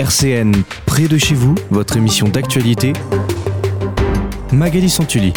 RCN, près de chez vous, votre émission d'actualité. Magali Santulli.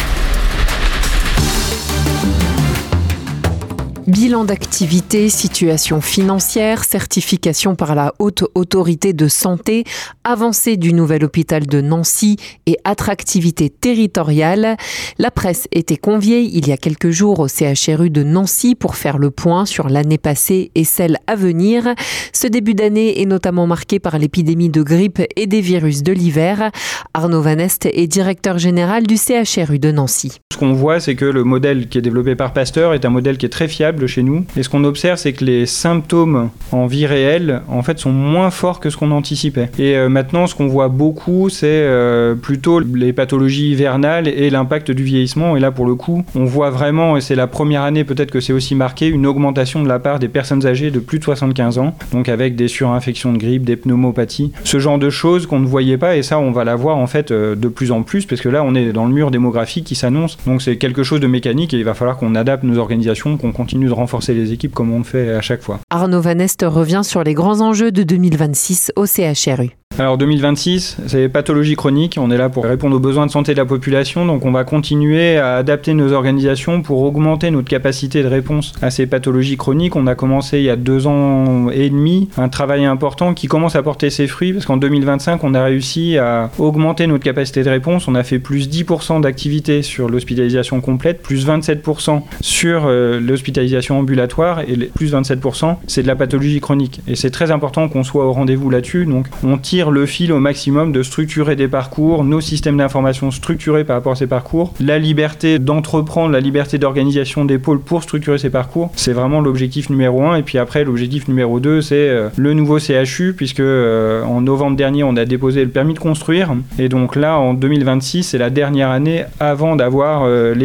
Bilan d'activité, situation financière, certification par la Haute Autorité de Santé, avancée du nouvel hôpital de Nancy et attractivité territoriale. La presse était conviée il y a quelques jours au CHRU de Nancy pour faire le point sur l'année passée et celle à venir. Ce début d'année est notamment marqué par l'épidémie de grippe et des virus de l'hiver. Arnaud Van Est est directeur général du CHRU de Nancy. Ce qu'on voit, c'est que le modèle qui est développé par Pasteur est un modèle qui est très fiable chez nous. Et ce qu'on observe, c'est que les symptômes en vie réelle, en fait, sont moins forts que ce qu'on anticipait. Et maintenant, ce qu'on voit beaucoup, c'est plutôt les pathologies hivernales et l'impact du vieillissement. Et là, pour le coup, on voit vraiment, et c'est la première année, peut-être que c'est aussi marqué, une augmentation de la part des personnes âgées de plus de 75 ans, donc avec des surinfections de grippe, des pneumopathies, ce genre de choses qu'on ne voyait pas. Et ça, on va la voir en fait de plus en plus, parce que là, on est dans le mur démographique qui s'annonce. Donc c'est quelque chose de mécanique et il va falloir qu'on adapte nos organisations, qu'on continue de renforcer les équipes comme on le fait à chaque fois. Arnaud Van Est revient sur les grands enjeux de 2026 au CHRU. Alors 2026, c'est les pathologies chroniques. On est là pour répondre aux besoins de santé de la population. Donc on va continuer à adapter nos organisations pour augmenter notre capacité de réponse à ces pathologies chroniques. On a commencé il y a 2 ans et demi un travail important qui commence à porter ses fruits parce qu'en 2025, on a réussi à augmenter notre capacité de réponse. On a fait plus 10% d'activité sur l'hospitalisation complète, plus 27% sur l'hospitalisation ambulatoire et plus 27%, c'est de la pathologie chronique. Et c'est très important qu'on soit au rendez-vous là-dessus. Donc on tire le fil au maximum de structurer des parcours, nos systèmes d'information structurés par rapport à ces parcours, la liberté d'entreprendre, la liberté d'organisation des pôles pour structurer ces parcours, c'est vraiment l'objectif numéro 1. Et puis après, l'objectif numéro 2, c'est le nouveau CHU, puisque en novembre dernier, on a déposé le permis de construire. Et donc là, en 2026, c'est la dernière année avant d'avoir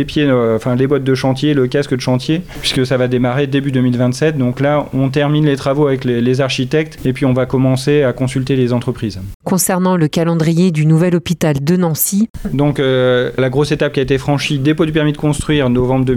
les bottes de chantier, le casque de chantier, puisque ça va démarrer début 2027. Donc là, on termine les travaux avec les architectes et puis on va commencer à consulter les entreprises. Concernant le calendrier du nouvel hôpital de Nancy. Donc la grosse étape qui a été franchie, dépôt du permis de construire novembre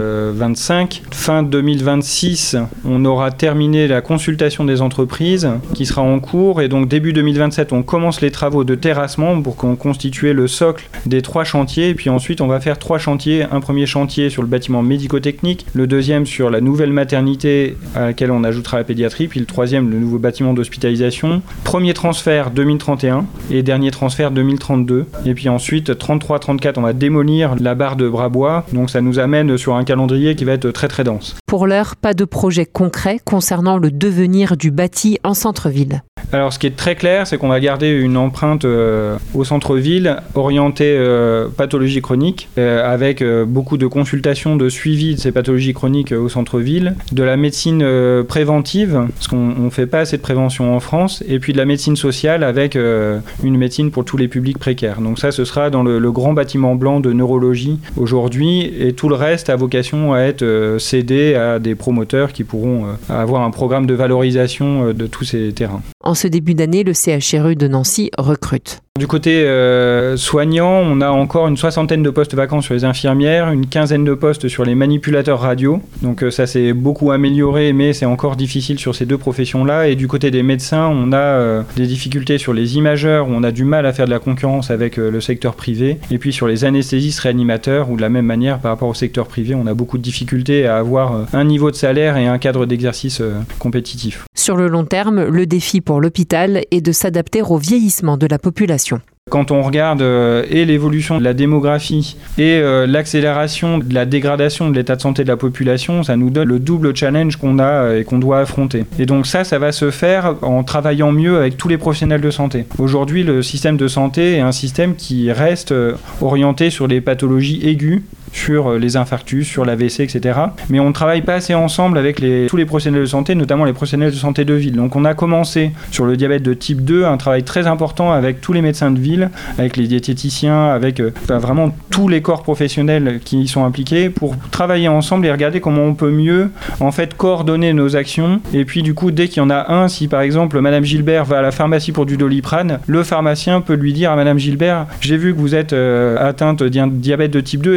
2025. Fin 2026, on aura terminé la consultation des entreprises qui sera en cours et donc début 2027, on commence les travaux de terrassement pour qu'on constitue le socle des 3 chantiers et puis ensuite on va faire 3 chantiers. Un premier chantier sur le bâtiment médico-technique, le deuxième sur la nouvelle maternité à laquelle on ajoutera la pédiatrie, puis le troisième, le nouveau bâtiment d'hospitalisation. Premier transfert 2031 et dernier transfert 2032. Et puis ensuite, 33-34, on va démolir la barre de Brabois. Donc ça nous amène sur un calendrier qui va être très très dense. Pour l'heure, pas de projet concret concernant le devenir du bâti en centre-ville. Alors ce qui est très clair, c'est qu'on va garder une empreinte au centre-ville orientée pathologie chronique avec beaucoup de consultations, de suivi de ces pathologies chroniques au centre-ville, de la médecine préventive, parce qu'on ne fait pas assez de prévention en France, et puis de la médecine sociale avec une médecine pour tous les publics précaires. Donc ça, ce sera dans le grand bâtiment blanc de neurologie aujourd'hui, et tout le reste a vocation à être cédé à des promoteurs qui pourront avoir un programme de valorisation de tous ces terrains. En ce début d'année, le CHRU de Nancy recrute. Du côté soignant, on a encore une 60aine de postes vacants sur les infirmières, une 15aine de postes sur les manipulateurs radio. Donc ça s'est beaucoup amélioré, mais c'est encore difficile sur ces 2 professions-là. Et du côté des médecins, on a des difficultés sur les imageurs, où on a du mal à faire de la concurrence avec le secteur privé. Et puis sur les anesthésistes réanimateurs, où de la même manière, par rapport au secteur privé, on a beaucoup de difficultés à avoir un niveau de salaire et un cadre d'exercice compétitif. Sur le long terme, le défi pour l'hôpital est de s'adapter au vieillissement de la population. Quand on regarde et l'évolution de la démographie et l'accélération de la dégradation de l'état de santé de la population, ça nous donne le double challenge qu'on a et qu'on doit affronter. Et donc ça va se faire en travaillement mieux avec tous les professionnels de santé. Aujourd'hui, le système de santé est un système qui reste orienté sur les pathologies aiguës, sur les infarctus, sur l'AVC, etc. Mais on ne travaille pas assez ensemble avec tous les professionnels de santé, notamment les professionnels de santé de ville. Donc on a commencé sur le diabète de type 2 un travail très important avec tous les médecins de ville, avec les diététiciens, avec vraiment tous les corps professionnels qui y sont impliqués pour travailler ensemble et regarder comment on peut mieux en fait coordonner nos actions. Et puis du coup, dès qu'il y en a un, si par exemple Madame Gilbert va à la pharmacie pour du Doliprane, le pharmacien peut lui dire à Madame Gilbert: j'ai vu que vous êtes atteinte d'un diabète de type 2, est-ce que vous êtes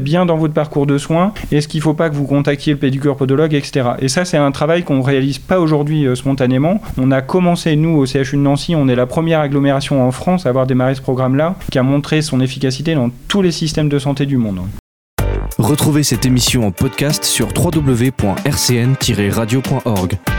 bien dans votre parcours de soins? Est-ce qu'il ne faut pas que vous contactiez le pédicure podologue, etc. Et ça, c'est un travail qu'on ne réalise pas aujourd'hui spontanément. On a commencé, nous, au CHU de Nancy, on est la première agglomération en France à avoir démarré ce programme-là, qui a montré son efficacité dans tous les systèmes de santé du monde. Retrouvez cette émission en podcast sur www.rcn-radio.org.